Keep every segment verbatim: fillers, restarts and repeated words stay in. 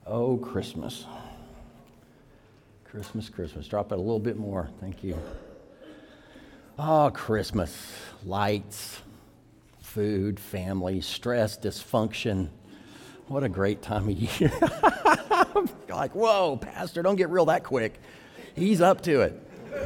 Oh, Christmas. Christmas, Christmas. Drop it a little bit more. Thank you. Oh, Christmas. Lights, food, family, stress, dysfunction. What a great time of year. Like, whoa, Pastor, don't get real that quick. He's up to it.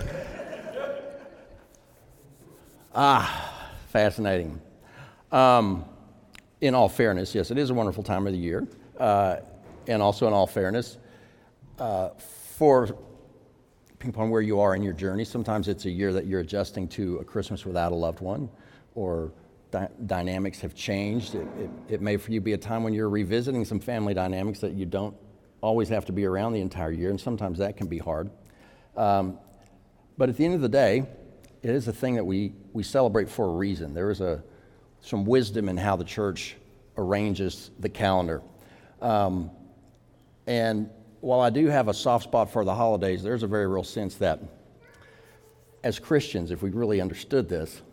Ah, fascinating. Um, in all fairness, yes, it is a wonderful time of the year. Uh, and also in all fairness, uh, for depending upon where you are in your journey, sometimes it's a year that you're adjusting to a Christmas without a loved one, or di- dynamics have changed. It, it, it may for you be a time when you're revisiting some family dynamics that you don't always have to be around the entire year, and sometimes that can be hard. Um, but at the end of the day, it is a thing that we, we celebrate for a reason. There is a some wisdom in how the church arranges the calendar. Um, and while I do have a soft spot for the holidays, there's a very real sense that as Christians, if we really understood this,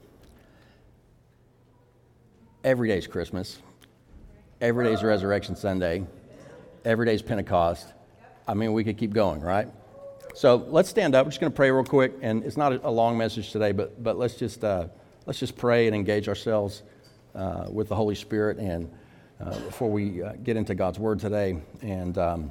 every day's Christmas, every day's Resurrection Sunday, every day's Pentecost. I mean, we could keep going, right? So let's stand up. We're just going to pray real quick, and it's not a long message today, but but let's just uh, let's just pray and engage ourselves uh, with the Holy Spirit, and uh, before we uh, get into God's Word today. And um,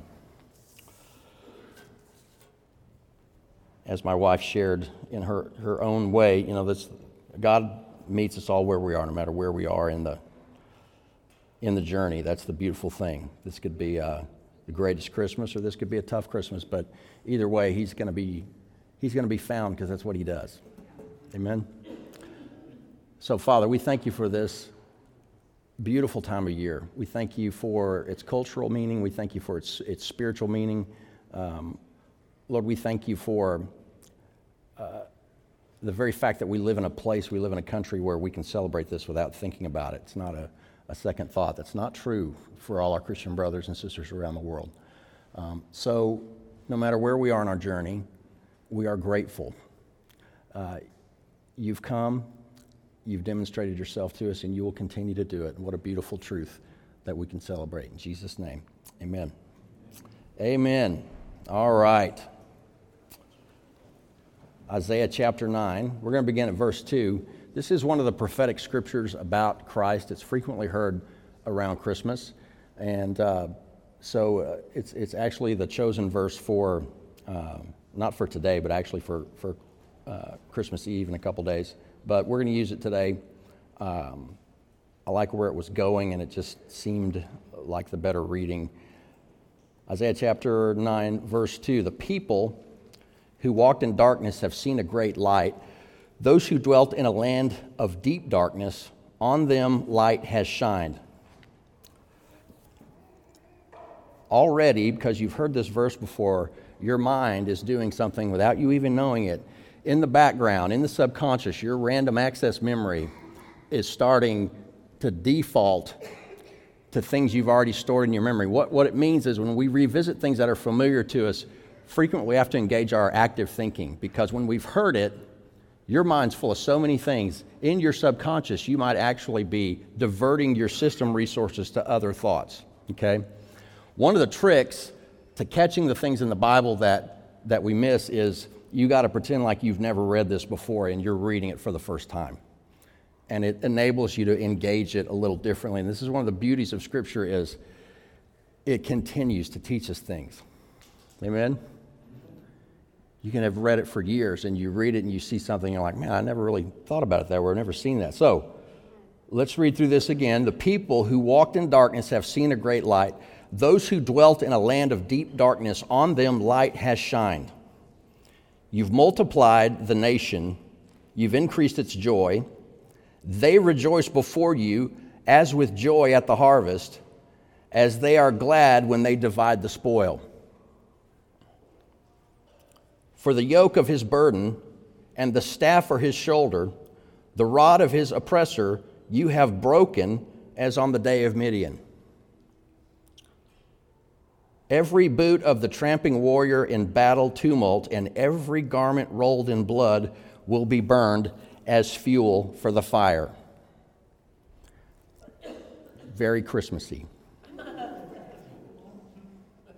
as my wife shared in her her own way, you know, this God meets us all where we are, no matter where we are in the in the journey. That's the beautiful thing. This could be uh, the greatest Christmas, or this could be a tough Christmas, but either way, he's going to be he's going to be found, because that's what he does. Amen. So, Father, we thank you for this beautiful time of year. We thank you for its cultural meaning. We thank you for its its spiritual meaning. Um, Lord, we thank you for uh, the very fact that we live in a place, we live in a country where we can celebrate this without thinking about it. It's not a, a second thought. That's not true for all our Christian brothers and sisters around the world. Um, so no matter where we are in our journey, we are grateful. Uh, you've come, you've demonstrated yourself to us, and you will continue to do it. And what a beautiful truth that we can celebrate. In Jesus' name, amen. Amen. All right. Isaiah chapter nine. We're going to begin at verse two. This is one of the prophetic scriptures about Christ. It's frequently heard around Christmas. And uh, so uh, it's it's actually the chosen verse for, uh, not for today, but actually for, for uh, Christmas Eve in a couple days. But we're going to use it today. Um, I like where it was going, and it just seemed like the better reading. Isaiah chapter nine, verse two. The people who walked in darkness have seen a great light. Those who dwelt in a land of deep darkness, on them light has shined. Already, because you've heard this verse before, your mind is doing something without you even knowing it. In the background, in the subconscious, your random access memory is starting to default to things you've already stored in your memory. What, what it means is when we revisit things that are familiar to us, frequently we have to engage our active thinking, because when we've heard it, your mind's full of so many things. In your subconscious, you might actually be diverting your system resources to other thoughts, okay? One of the tricks to catching the things in the Bible that, that we miss is you got to pretend like you've never read this before and you're reading it for the first time. And it enables you to engage it a little differently. And this is one of the beauties of Scripture, is it continues to teach us things. Amen? You can have read it for years, and you read it and you see something, and you're like, man, I never really thought about it that way. I've never seen that. So let's read through this again. The people who walked in darkness have seen a great light. Those who dwelt in a land of deep darkness, on them light has shined. You've multiplied the nation. You've increased its joy. They rejoice before you as with joy at the harvest, as they are glad when they divide the spoil. For the yoke of his burden and the staff for his shoulder, the rod of his oppressor, you have broken as on the day of Midian. Every boot of the tramping warrior in battle tumult and every garment rolled in blood will be burned as fuel for the fire. Very Christmassy.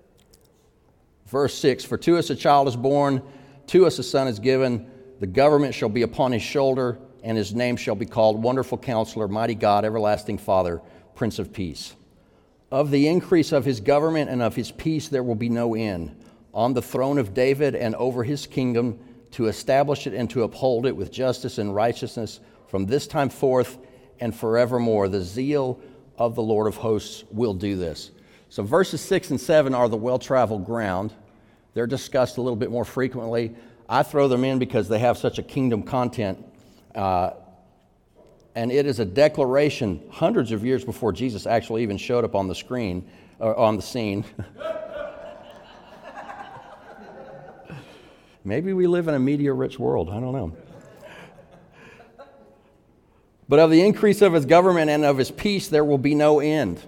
Verse six, for to us a child is born, to us a son is given, the government shall be upon his shoulder, and his name shall be called Wonderful Counselor, Mighty God, Everlasting Father, Prince of Peace. Of the increase of his government and of his peace there will be no end, on the throne of David and over his kingdom, to establish it and to uphold it with justice and righteousness from this time forth and forevermore. The zeal of the Lord of hosts will do this. So verses six and seven are the well-traveled ground. They're discussed a little bit more frequently. I throw them in because they have such a kingdom content. Uh, and it is a declaration hundreds of years before Jesus actually even showed up on the screen, or on the scene. Maybe we live in a media-rich world. I don't know. But of the increase of his government and of his peace there will be no end.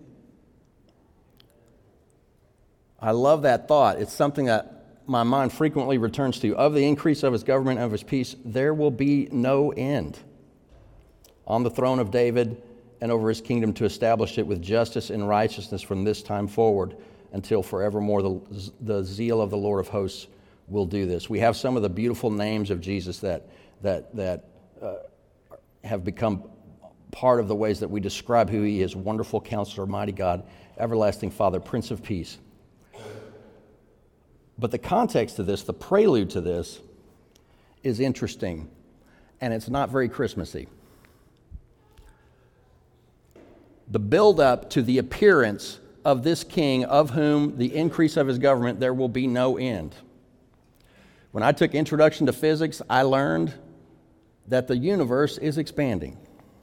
I love that thought. It's something that my mind frequently returns to. Of the increase of his government and of his peace, there will be no end. On the throne of David and over his kingdom, to establish it with justice and righteousness from this time forward until forevermore. The, the zeal of the Lord of hosts will do this. We have some of the beautiful names of Jesus that, that, that uh, have become part of the ways that we describe who he is. Wonderful Counselor, Mighty God, Everlasting Father, Prince of Peace. But the context of this, the prelude to this, is interesting, and it's not very Christmassy. The build-up to the appearance of this king, of whom the increase of his government there will be no end. When I took Introduction to Physics, I learned that the universe is expanding.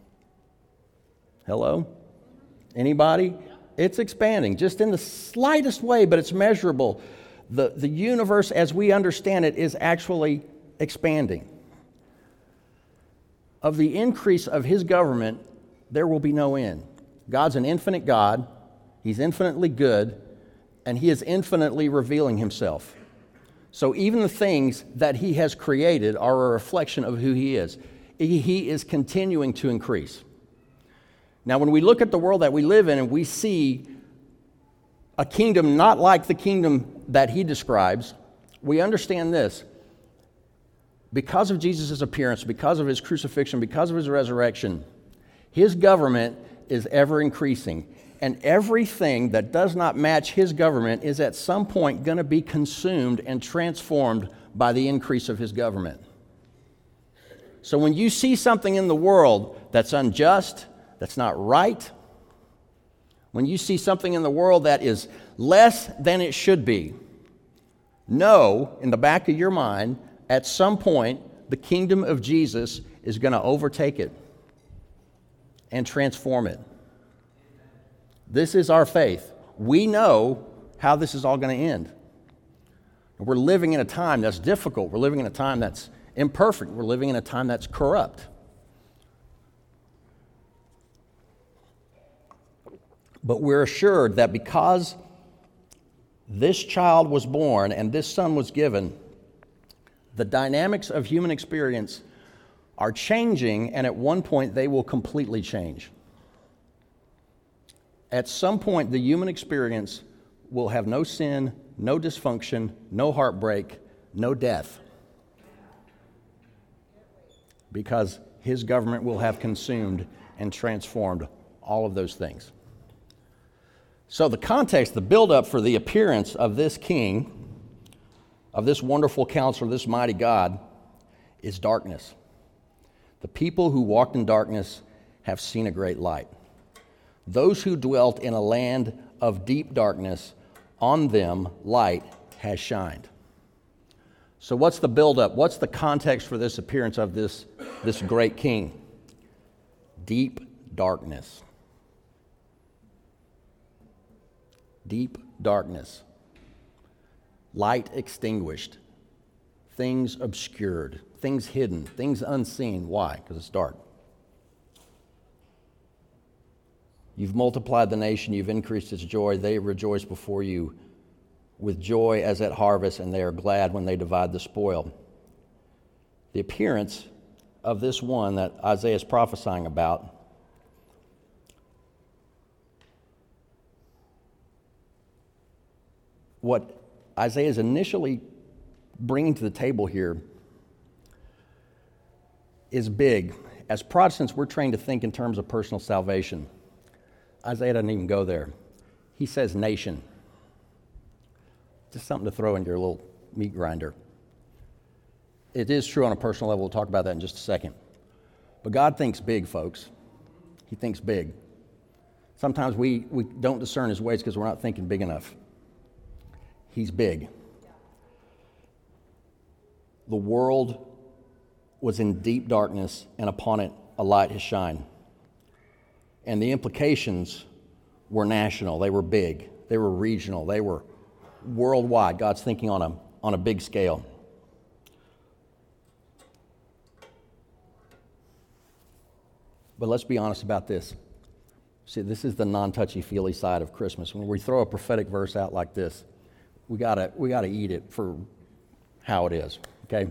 Hello? Anybody? It's expanding, just in the slightest way, but it's measurable. The, the universe, as we understand it, is actually expanding. Of the increase of his government, there will be no end. God's an infinite God. He's infinitely good, and he is infinitely revealing himself. So even the things that he has created are a reflection of who he is. He, he is continuing to increase. Now, when we look at the world that we live in and we see a kingdom not like the kingdom that he describes, we understand this. Because of Jesus' appearance, because of his crucifixion, because of his resurrection, his government is ever increasing. And everything that does not match his government is at some point going to be consumed and transformed by the increase of his government. So when you see something in the world that's unjust, that's not right, when you see something in the world that is less than it should be, know in the back of your mind, at some point, the kingdom of Jesus is going to overtake it and transform it. This is our faith. We know how this is all going to end. We're living in a time that's difficult. We're living in a time that's imperfect. We're living in a time that's corrupt. But we're assured that because this child was born and this son was given, the dynamics of human experience are changing, and at one point they will completely change. At some point, the human experience will have no sin, no dysfunction, no heartbreak, no death, because his government will have consumed and transformed all of those things. So the context, the buildup for the appearance of this king, of this wonderful counselor, this mighty God, is darkness. The people who walked in darkness have seen a great light. Those who dwelt in a land of deep darkness, on them light has shined. So what's the buildup? What's the context for this appearance of this, this great king? Deep darkness. Deep darkness. Light extinguished. Things obscured. Things hidden. Things unseen. Why? Because it's dark. You've multiplied the nation, you've increased its joy. They rejoice before you with joy as at harvest, and they are glad when they divide the spoil. The appearance of this one that Isaiah is prophesying about what Isaiah is initially bringing to the table here is big. As Protestants, we're trained to think in terms of personal salvation. Isaiah doesn't even go there. He says nation. Just something to throw in your little meat grinder. It is true on a personal level. We'll talk about that in just a second. But God thinks big, folks. He thinks big. Sometimes we, we don't discern his ways because we're not thinking big enough. He's big. The world was in deep darkness, and upon it a light has shined. And the implications were national. They were big. They were regional. They were worldwide. God's thinking on a, on a big scale. But let's be honest about this. See, this is the non-touchy-feely side of Christmas. When we throw a prophetic verse out like this, we gotta we gotta eat it for how it is. Okay.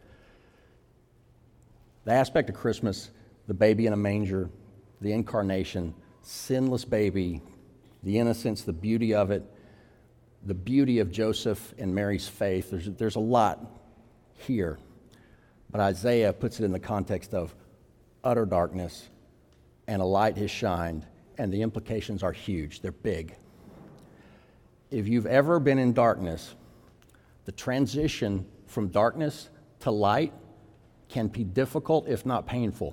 The aspect of Christmas, the baby in a manger, the incarnation, sinless baby, the innocence, the beauty of it, the beauty of Joseph and Mary's faith. There's there's a lot here, but Isaiah puts it in the context of utter darkness, and a light has shined, and the implications are huge. They're big. If you've ever been in darkness, the transition from darkness to light can be difficult, if not painful.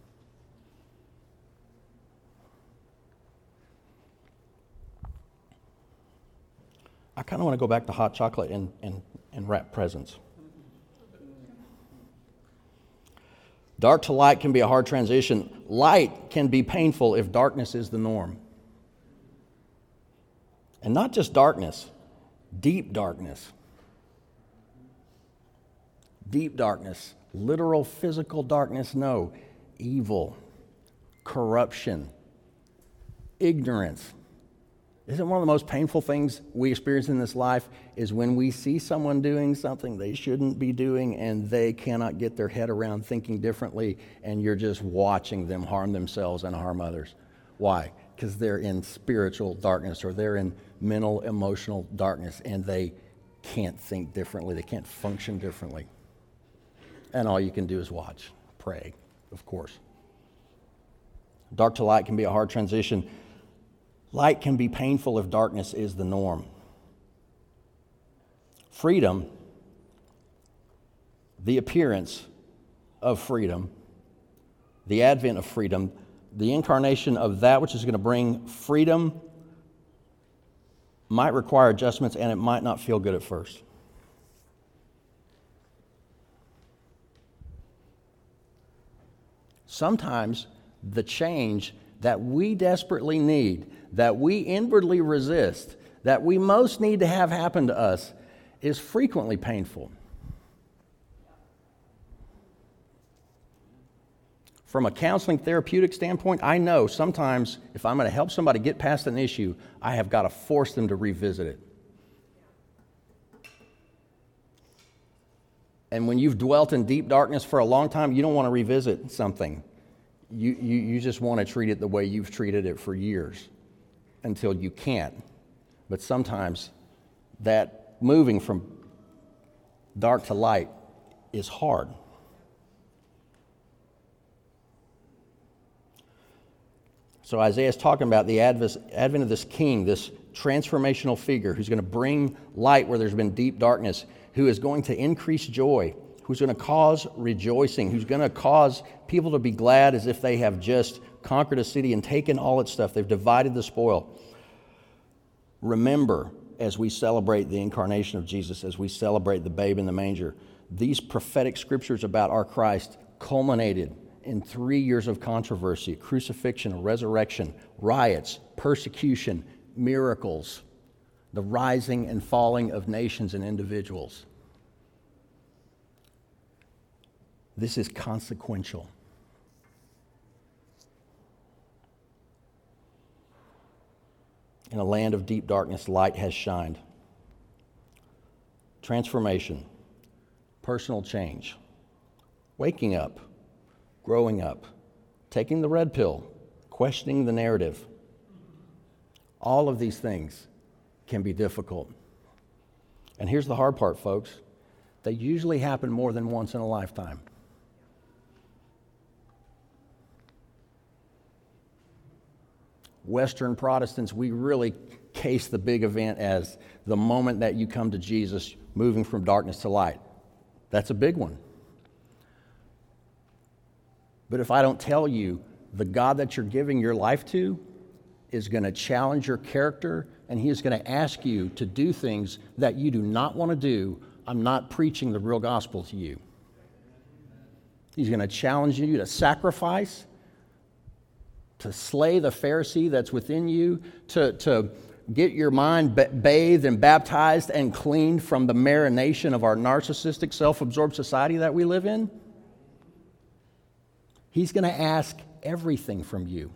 I kind of want to go back to hot chocolate and, and, and wrap presents. Dark to light can be a hard transition. Light can be painful if darkness is the norm. And not just darkness, deep darkness. Deep darkness, literal physical darkness, no. Evil, corruption, ignorance. Isn't one of the most painful things we experience in this life is when we see someone doing something they shouldn't be doing and they cannot get their head around thinking differently, and you're just watching them harm themselves and harm others. Why? Because they're in spiritual darkness, or they're in mental, emotional darkness, and they can't think differently. They can't function differently. And all you can do is watch, pray, of course. Dark to light can be a hard transition. Light can be painful if darkness is the norm. Freedom, the appearance of freedom, the advent of freedom, the incarnation of that which is going to bring freedom might require adjustments, and it might not feel good at first. Sometimes the change that we desperately need, that we inwardly resist, that we most need to have happen to us, is frequently painful. From a counseling therapeutic standpoint, I know sometimes if I'm going to help somebody get past an issue, I have got to force them to revisit it. And when you've dwelt in deep darkness for a long time, you don't want to revisit something. You, you, you just want to treat it the way you've treated it for years until you can't. But sometimes that moving from dark to light is hard. So Isaiah is talking about the advent of this king, this transformational figure who's going to bring light where there's been deep darkness, who is going to increase joy, who's going to cause rejoicing, who's going to cause people to be glad as if they have just conquered a city and taken all its stuff. They've divided the spoil. Remember, as we celebrate the incarnation of Jesus, as we celebrate the babe in the manger, these prophetic scriptures about our Christ culminated in three years of controversy: crucifixion, resurrection, riots, persecution, miracles, the rising and falling of nations and individuals. This is consequential. In a land of deep darkness, light has shined. Transformation, personal change, waking up, growing up, taking the red pill, questioning the narrative. All of these things can be difficult. And here's the hard part, folks. They usually happen more than once in a lifetime. Western Protestants, we really case the big event as the moment that you come to Jesus, moving from darkness to light. That's a big one. But if I don't tell you, the God that you're giving your life to is going to challenge your character, and he is going to ask you to do things that you do not want to do, I'm not preaching the real gospel to you. He's going to challenge you to sacrifice, to slay the Pharisee that's within you, to, to get your mind bathed and baptized and cleaned from the marination of our narcissistic, self-absorbed society that we live in. He's going to ask everything from you.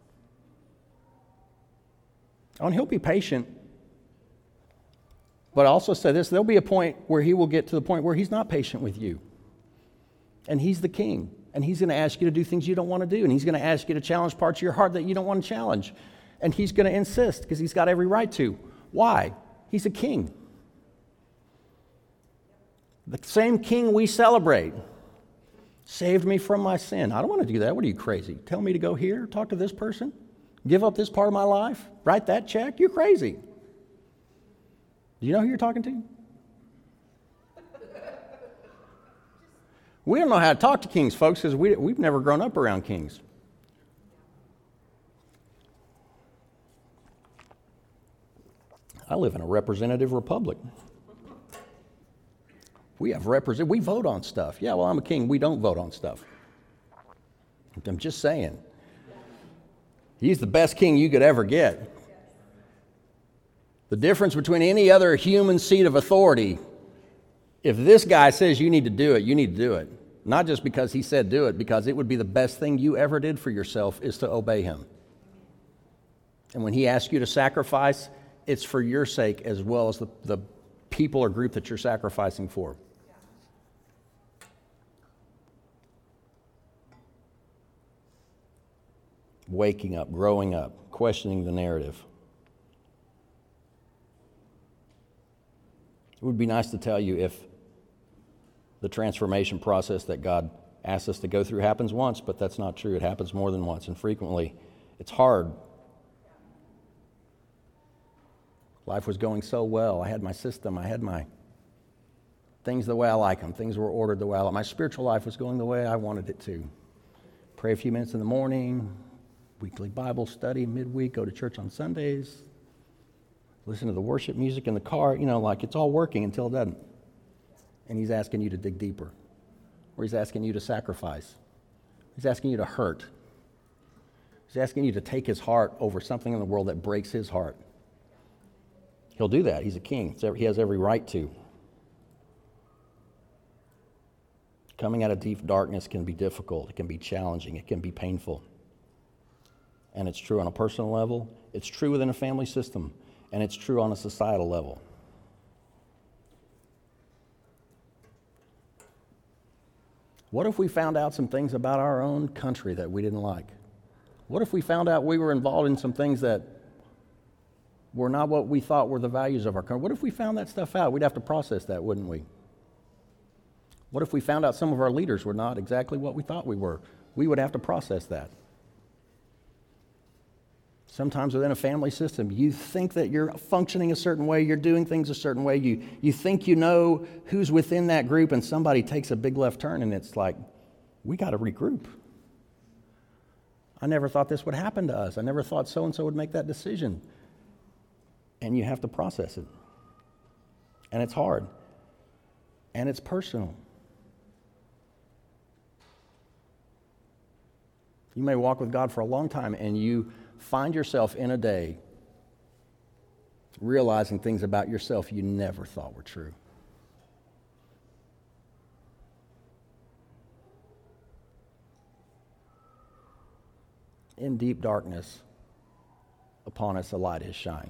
Oh, and he'll be patient. But I also say this, there'll be a point where he will get to the point where he's not patient with you. And he's the king. And he's going to ask you to do things you don't want to do. And he's going to ask you to challenge parts of your heart that you don't want to challenge. And he's going to insist because he's got every right to. Why? He's a king. The same king we celebrate saved me from my sin. I don't want to do that. What are you, crazy? Tell me to go here, talk to this person, give up this part of my life, write that check? You're crazy. Do you know who you're talking to? We don't know how to talk to kings, folks, because we, we've never grown up around kings. I live in a representative republic. We have represent. We vote on stuff. Yeah, well, I'm a king. We don't vote on stuff. I'm just saying. He's the best king you could ever get. The difference between any other human seat of authority, if this guy says you need to do it, you need to do it. Not just because he said do it, because it would be the best thing you ever did for yourself is to obey him. And when he asks you to sacrifice, it's for your sake as well as the, the people or group that you're sacrificing for. Waking up, growing up, questioning the narrative. It would be nice to tell you if the transformation process that God asks us to go through happens once, but that's not true. It happens more than once, and frequently. It's hard. Life was going so well. I had my system. I had my things the way I like them. Things were ordered the way I like. My spiritual life was going the way I wanted it to. Pray a few minutes in the morning, weekly Bible study, midweek, go to church on Sundays, listen to the worship music in the car. You know, like it's all working until it doesn't. And he's asking you to dig deeper. Or he's asking you to sacrifice. He's asking you to hurt. He's asking you to take his heart over something in the world that breaks his heart. He'll do that. He's a king. He has every right to. Coming out of deep darkness can be difficult. It can be challenging. It can be painful. And it's true on a personal level. It's true within a family system. And it's true on a societal level. What if we found out some things about our own country that we didn't like? What if we found out we were involved in some things that were not what we thought were the values of our country? What if we found that stuff out? We'd have to process that, wouldn't we? What if we found out some of our leaders were not exactly what we thought we were? We would have to process that. Sometimes within a family system, you think that you're functioning a certain way, you're doing things a certain way, you, you think you know who's within that group, and somebody takes a big left turn, and it's like, we got to regroup. I never thought this would happen to us. I never thought so-and-so would make that decision. And you have to process it. And it's hard. And it's personal. You may walk with God for a long time, and you find yourself in a day realizing things about yourself you never thought were true. In deep darkness, upon us a light has shined.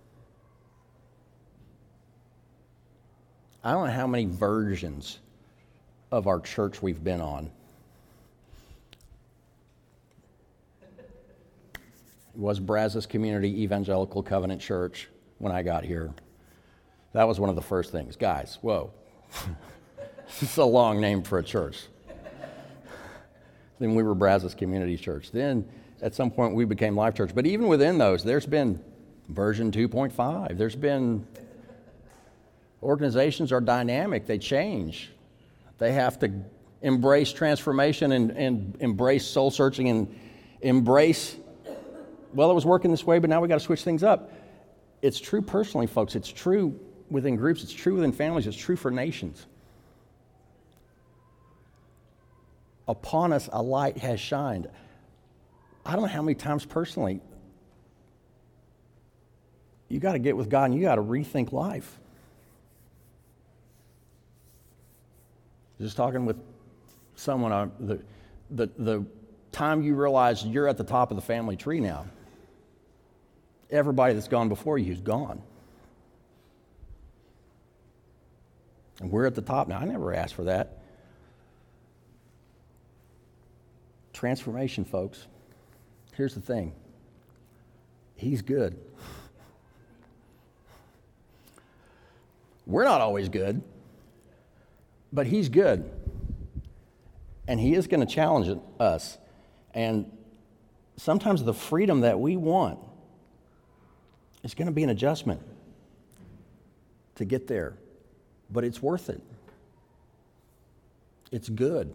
I don't know how many versions of our church we've been on. It was Brazos Community Evangelical Covenant Church when I got here. That was one of the first things. Guys, whoa. This is a long name for a church. Then we were Brazos Community Church. Then at some point we became Life Church. But even within those, there's been version two point five. There's been, organizations are dynamic. They change. They have to embrace transformation and, and embrace soul searching and embrace, well, it was working this way, but now we got to switch things up. It's true personally, folks. It's true within groups. It's true within families. It's true for nations. Upon us a light has shined. I don't know how many times personally you got to get with God and you got to rethink life. Just talking with someone, uh, the, the, the time you realize you're at the top of the family tree now, everybody that's gone before you is gone. And we're at the top now. I never asked for that. Transformation, folks. Here's the thing. He's good. We're not always good, but he's good. And he is going to challenge us. And sometimes the freedom that we want is going to be an adjustment to get there. But it's worth it. It's good.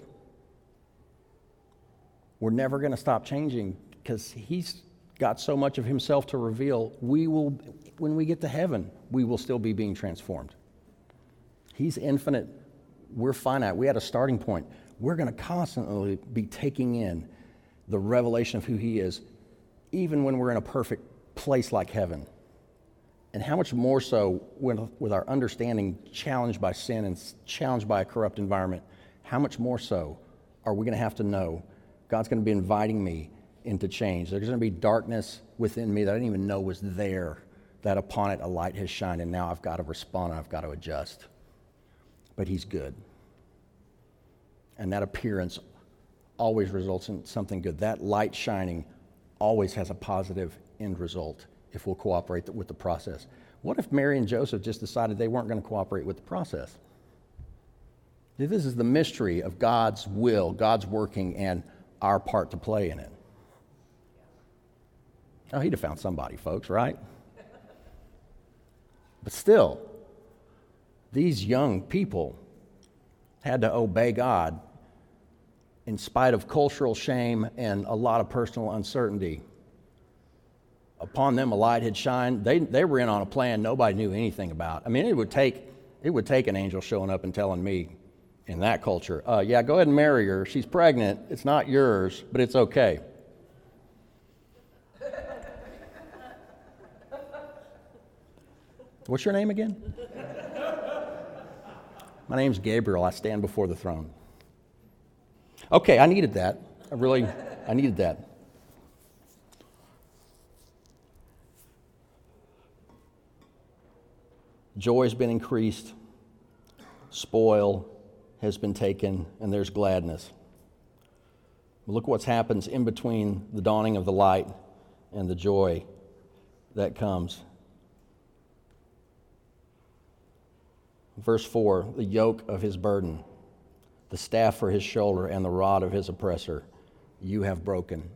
We're never going to stop changing because he's got so much of himself to reveal. We will, when we get to heaven, we will still be being transformed. He's infinite. We're finite. We had a starting point. We're going to constantly be taking in the revelation of who he is, even when we're in a perfect place like heaven. And how much more so when, with our understanding challenged by sin and challenged by a corrupt environment, how much more so are we going to have to know God's going to be inviting me into change. There's going to be darkness within me that I didn't even know was there, that upon it a light has shined, and now I've got to respond and I've got to adjust. But he's good. And that appearance always results in something good. That light shining always has a positive end result if we'll cooperate with the process. What if Mary and Joseph just decided they weren't going to cooperate with the process? This is the mystery of God's will, God's working, and our part to play in it. Oh, he'd have found somebody, folks, right? But still, these young people had to obey God in spite of cultural shame and a lot of personal uncertainty. Upon them a light had shined. They, they were in on a plan nobody knew anything about. I mean, it would take, it would take an angel showing up and telling me in that culture, uh, yeah, go ahead and marry her. She's pregnant. It's not yours, but it's okay. What's your name again? My name's Gabriel. I stand before the throne. Okay, I needed that. I really, I needed that. Joy has been increased. Spoil has been taken, and there's gladness. Look what's happens in between the dawning of the light and the joy that comes. Verse four, the yoke of his burden, the staff for his shoulder, and the rod of his oppressor, you have broken.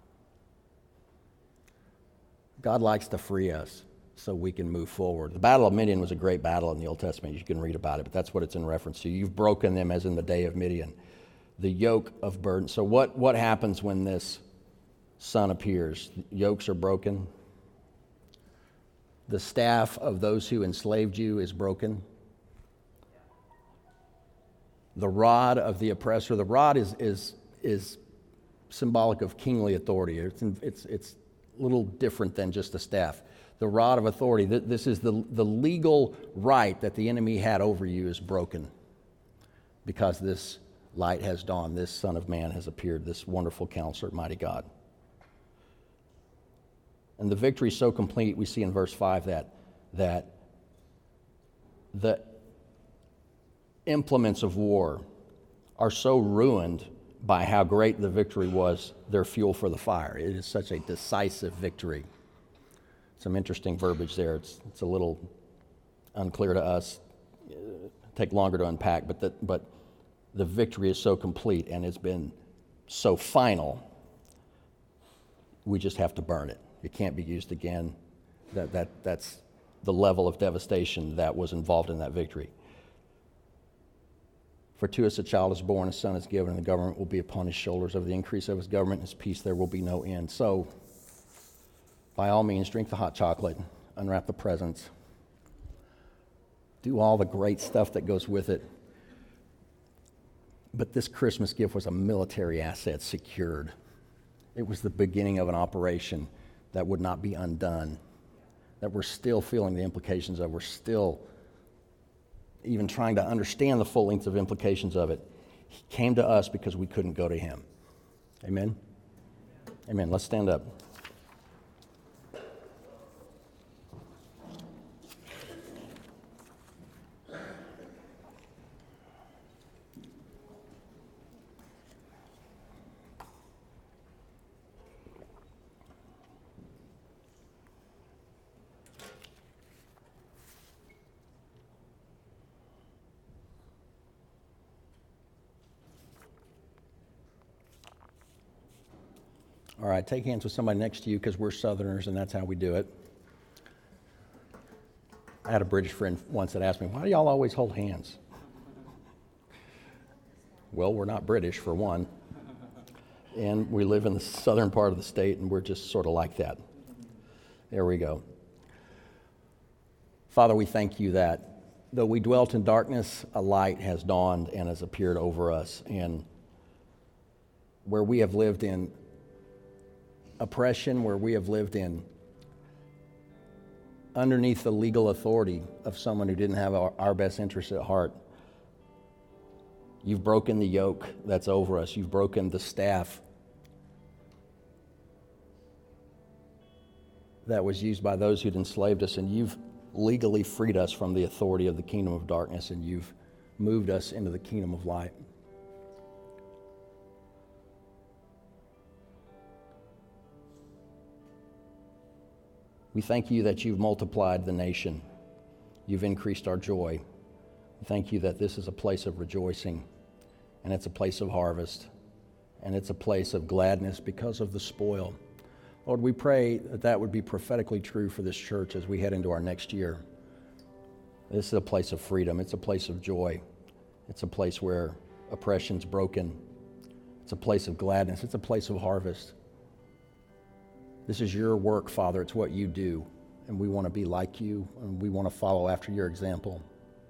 God likes to free us so we can move forward. The Battle of Midian was a great battle in the Old Testament. You can read about it, but that's what it's in reference to. You've broken them as in the day of Midian. The yoke of burden. So what, what happens when this son appears? Yokes are broken. The staff of those who enslaved you is broken. The rod of the oppressor. The rod is is is symbolic of kingly authority. It's it's it's a little different than just a staff. The rod of authority. This is the the legal right that the enemy had over you is broken because this light has dawned. This Son of Man has appeared. This wonderful Counselor, mighty God. And the victory is so complete. We see in verse five that that the implements of war are so ruined by how great the victory was, their fuel for the fire. It is such a decisive victory. Some interesting verbiage there. It's, it's a little unclear to us, uh, take longer to unpack, but the, but the victory is so complete and it's been so final, we just have to burn it. It can't be used again. That, that, that's the level of devastation that was involved in that victory. For to us a child is born, a son is given, and the government will be upon his shoulders. Of the increase of his government and his peace there will be no end. So, by all means, drink the hot chocolate, unwrap the presents, do all the great stuff that goes with it. But this Christmas gift was a military asset secured. It was the beginning of an operation that would not be undone, that we're still feeling the implications of. We're still even trying to understand the full length of implications of it. He came to us because we couldn't go to him. Amen? Amen. Let's stand up. All right, take hands with somebody next to you because we're Southerners and that's how we do it. I had a British friend once that asked me, why do y'all always hold hands? Well, we're not British, for one. And we live in the southern part of the state and we're just sort of like that. There we go. Father, we thank you that though we dwelt in darkness, a light has dawned and has appeared over us. And where we have lived in oppression, where we have lived in underneath the legal authority of someone who didn't have our, our best interests at heart, you've broken the yoke that's over us. You've broken the staff that was used by those who'd enslaved us, and you've legally freed us from the authority of the kingdom of darkness, and you've moved us into the kingdom of light. We thank you that you've multiplied the nation. You've increased our joy. We thank you that this is a place of rejoicing, and it's a place of harvest, and it's a place of gladness because of the spoil. Lord, we pray that that would be prophetically true for this church as we head into our next year. This is a place of freedom. It's a place of joy. It's a place where oppression's broken. It's a place of gladness. It's a place of harvest. This is your work, Father. It's what you do. And we want to be like you, and we want to follow after your example.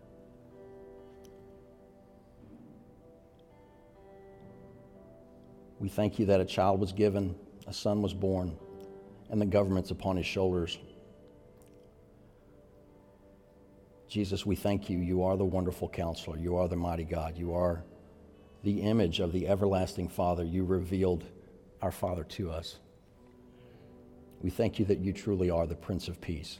We thank you that a child was given, a son was born, and the government's upon his shoulders. Jesus, we thank you. You are the wonderful counselor. You are the mighty God. You are the image of the everlasting Father. You revealed our Father to us. We thank you that you truly are the Prince of Peace.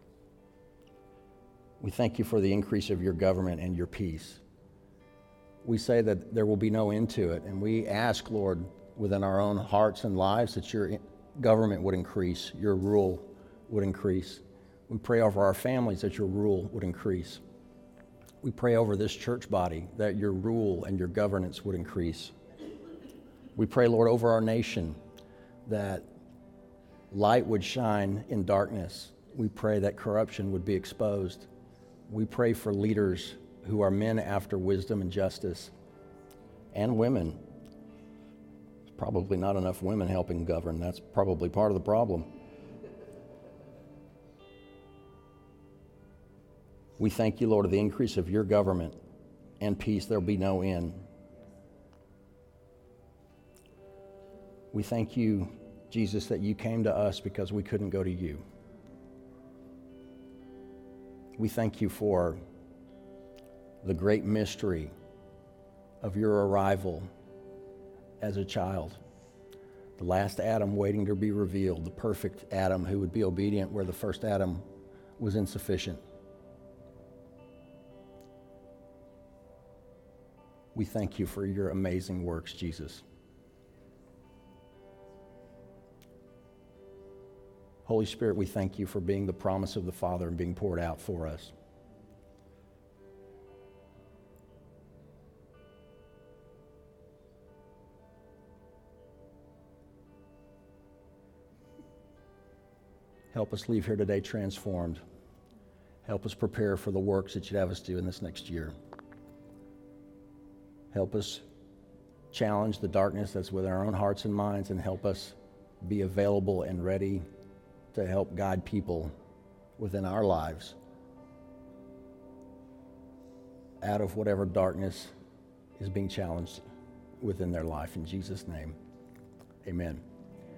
We thank you for the increase of your government and your peace. We say that there will be no end to it, and we ask, Lord, within our own hearts and lives that your government would increase, your rule would increase. We pray over our families that your rule would increase. We pray over this church body that your rule and your governance would increase. We pray, Lord, over our nation that light would shine in darkness. We pray that corruption would be exposed. We pray for leaders who are men after wisdom and justice, and women. There's probably not enough women helping govern. That's probably part of the problem. We thank you, Lord, of the increase of your government and peace. There'll be no end. We thank you, Jesus, that you came to us because we couldn't go to you. We thank you for the great mystery of your arrival as a child, the last Adam waiting to be revealed, the perfect Adam who would be obedient where the first Adam was insufficient. We thank you for your amazing works, Jesus. Holy Spirit, we thank you for being the promise of the Father and being poured out for us. Help us leave here today transformed. Help us prepare for the works that you'd have us do in this next year. Help us challenge the darkness that's within our own hearts and minds, and help us be available and ready to help guide people within our lives out of whatever darkness is being challenged within their life. In Jesus' name, amen.